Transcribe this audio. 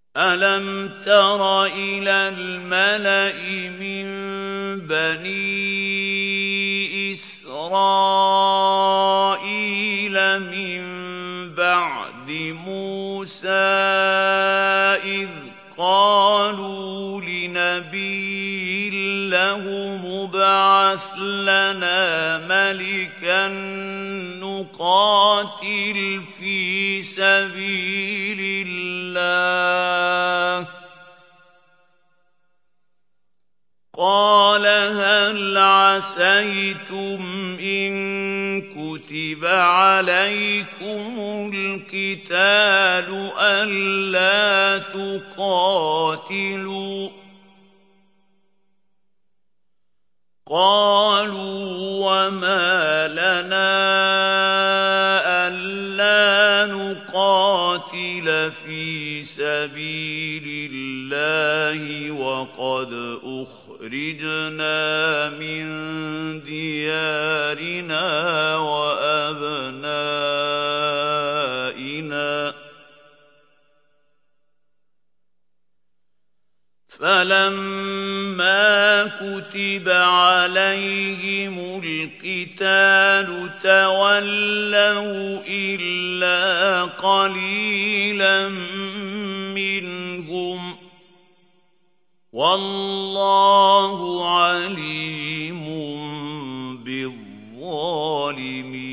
أَلَمْ تَرَ إِلَى الْمَلَإِ مِن بَنِي إِسْرَائِيلَ مِن بَعْدِ مُوسَىٰ إِذْ قَالُوا لِنَبِيٍّ لَّهُ ابْعَثْ لَنَا مَلِكًا نُّقَاتِلْ فِي سَبِيلِ اللَّهِ ۖ قَالَ هَلْ عَسَيْتُمْ إِن كُتِبَ عَلَيْكُمُ الْقِتَالُ أَلَّا تُقَاتِلُوا ۖ قَالُوا وَمَا لَنَا أَلَّا نُقَاتِلَ فِي سَبِيلِ اللَّهِ وَقَدْ أُخْرِجْنَا مِن دِيَارِنَا وَأَبْنَائِنَا ۖ فَلَمَّا كُتِبَ عَلَيْهِمُ الْقِتَالُ تَوَلَّوْا إِلَّا قَلِيلًا مِّنْهُمْ ۗ وَاللَّهُ عَلِيمٌ بِالظَّالِمِينَ.